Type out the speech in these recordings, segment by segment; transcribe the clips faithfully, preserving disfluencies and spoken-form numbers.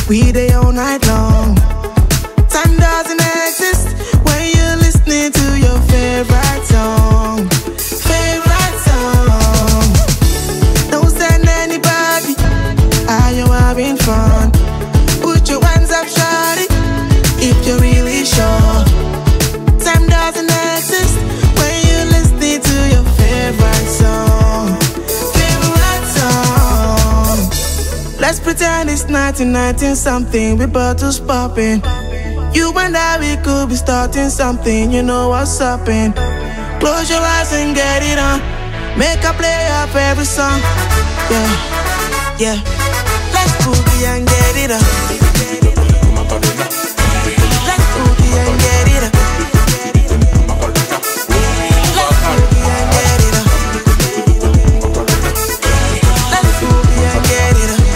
We day all night long. Time doesn't exist when you're listening to your favorite song. Favorite song. Don't send anybody. Are you having fun? Put your hands up, shawty, if you're really sure. Time doesn't exist when you're listening to your favorite song. Favorite song. Let's pretend it's nineteen ninety something with bottles popping. You and I, we could be starting something. You know what's uppin'. Close your eyes and get it on. Make a play of every song. Yeah, yeah. Let's boogie and get it up. Let's boogie and get it up. Let's boogie and get it up. Let's boogie and get it up.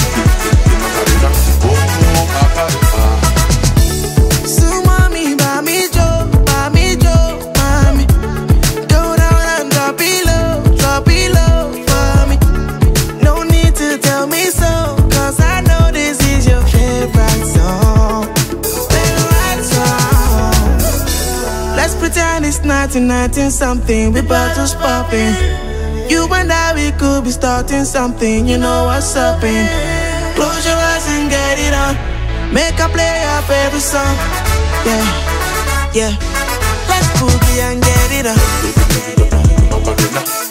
So mommy, buy me Joe, buy me Joe, mommy. Go down and drop it low, drop it low for me. No need to tell me so, cause I know this is your favorite song. Favorite song. Let's pretend it's nineteen ninety something with bottles popping. You and I, we could be starting something. You know what's uppin'. Close your eyes and get it on. Make a play of every song. Yeah, yeah. Let's boogie and get it up.